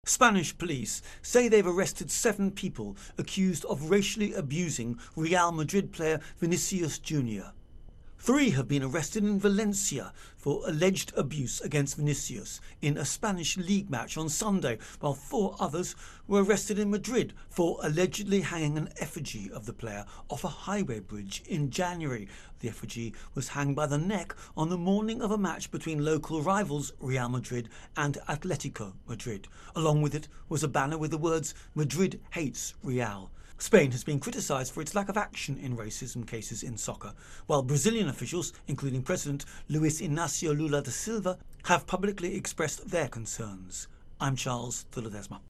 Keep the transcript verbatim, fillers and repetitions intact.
Spanish police say they've arrested seven people accused of racially abusing Real Madrid player Vinicius Junior Three have been arrested in Valencia for alleged abuse against Vinicius in a Spanish league match on Sunday, while four others were arrested in Madrid for allegedly hanging an effigy of the player off a highway bridge in January. The effigy was hanged by the neck on the morning of a match between local rivals Real Madrid and Atletico Madrid. Along with it was a banner with the words "Madrid hates Real." Spain has been criticised for its lack of action in racism cases in soccer, while Brazilian officials, including President Luiz Inácio Lula da Silva, have publicly expressed their concerns. I'm Charles de Ledesma.